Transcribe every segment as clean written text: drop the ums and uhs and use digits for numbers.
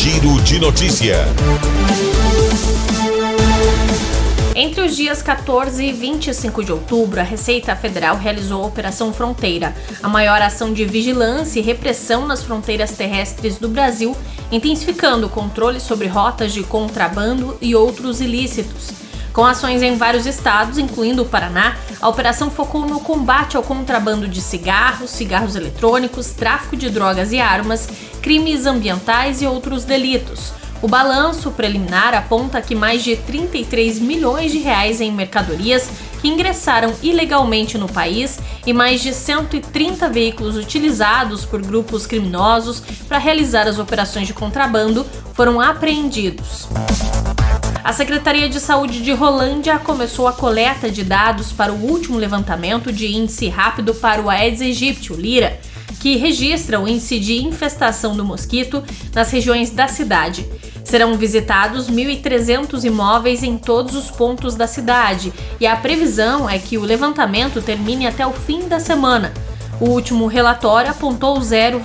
Giro de Notícia. Entre os dias 14 e 25 de outubro, a Receita Federal realizou a Operação Fronteira, a maior ação de vigilância e repressão nas fronteiras terrestres do Brasil, intensificando o controle sobre rotas de contrabando e outros ilícitos. Com ações em vários estados, incluindo o Paraná, a operação focou no combate ao contrabando de cigarros, cigarros eletrônicos, tráfico de drogas e armas, crimes ambientais e outros delitos. O balanço preliminar aponta que mais de 33 milhões de reais em mercadorias que ingressaram ilegalmente no país e mais de 130 veículos utilizados por grupos criminosos para realizar as operações de contrabando foram apreendidos. A Secretaria de Saúde de Rolândia começou a coleta de dados para o último levantamento de índice rápido para o Aedes aegypti, o Lira, que registra o índice de infestação do mosquito nas regiões da cidade. Serão visitados 1.300 imóveis em todos os pontos da cidade e a previsão é que o levantamento termine até o fim da semana. O último relatório apontou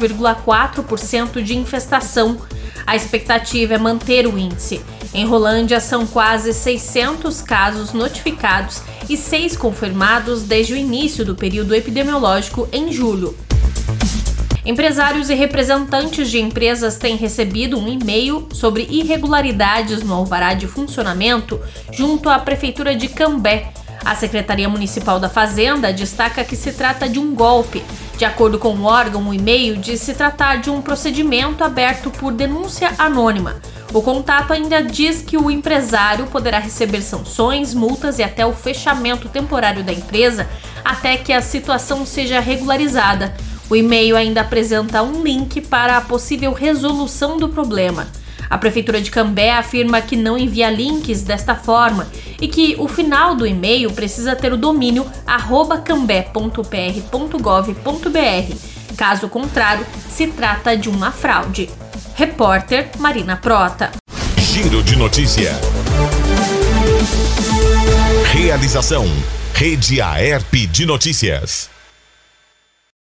0,4% de infestação. A expectativa é manter o índice. Em Rolândia, são quase 600 casos notificados e 6 confirmados desde o início do período epidemiológico em julho. Empresários e representantes de empresas têm recebido um e-mail sobre irregularidades no alvará de funcionamento junto à Prefeitura de Cambé. A Secretaria Municipal da Fazenda destaca que se trata de um golpe. De acordo com o órgão, o e-mail diz se tratar de um procedimento aberto por denúncia anônima. O contato ainda diz que o empresário poderá receber sanções, multas e até o fechamento temporário da empresa até que a situação seja regularizada. O e-mail ainda apresenta um link para a possível resolução do problema. A Prefeitura de Cambé afirma que não envia links desta forma e que o final do e-mail precisa ter o domínio @cambé.pr.gov.br. Caso contrário, se trata de uma fraude. Repórter Marina Prota. Giro de Notícia. Realização: Rede Aerp de Notícias.